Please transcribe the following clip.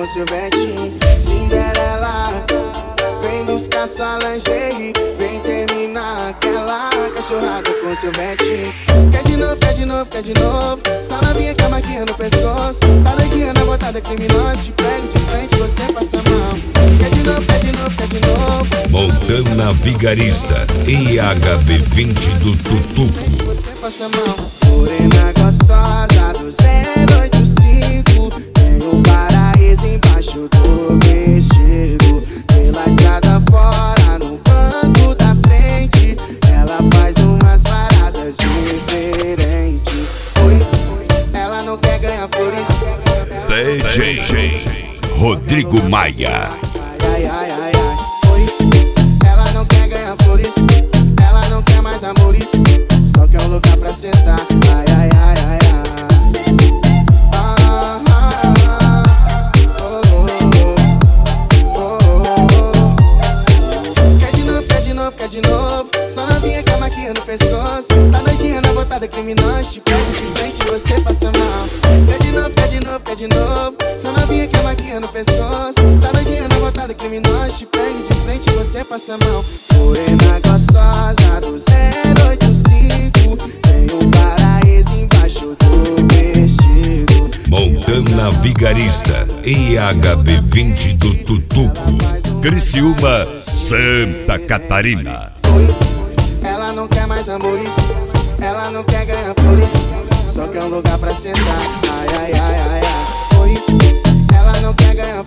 com Silvete. Cinderela, vem buscar sua lingerie, vem terminar aquela cachorrada com Silvete. Quer de novo, quer de novo, quer de novo. Só novinha com a maquinha no pescoço. Tá doidinha na botada criminosa. Te pego de frente, você passa mal. Quer de novo, quer de novo, quer de novo. Montana Vigarista e HB20 do Tutuco. Você passa mal. Morena gostosa do 085. Tem um paraíso embaixo do vestido. Pela estrada fora, no banco da frente, ela faz umas paradas diferentes. Oi, ela não quer ganhar flores. DJ Rodrigo Maia. Ai, ai, ai, ai, ai. Oi, ela não quer ganhar flores. Ela não quer mais amores. Só quer um lugar pra sentar. Ai, ai, ai, ai, ai. Ah, ah, ah. Oh, oh, oh, oh, oh. Quer de novo, quer de novo, quer de novo. Só novinha com a maquinha no pescoço. Tá doidinha na botada criminosa. Te pego de frente e você passa mal. Quer de novo, quer de novo, quer de novo. Só novinha com a maquinha no pescoço. Tá doidinha na botada criminosa. Te pego de frente e você passa mal. Morena gostosa do 085. Tem um paraíso embaixo do vestido. Montana Vigarista e HB20 do Tutuco. Criciúma, Santa Catarina. Oi, ela não quer mais amores. Ela não quer ganhar flores. Só quer um lugar pra sentar. Ai, ai, ai, ai, ai. Oi, ela não quer ganhar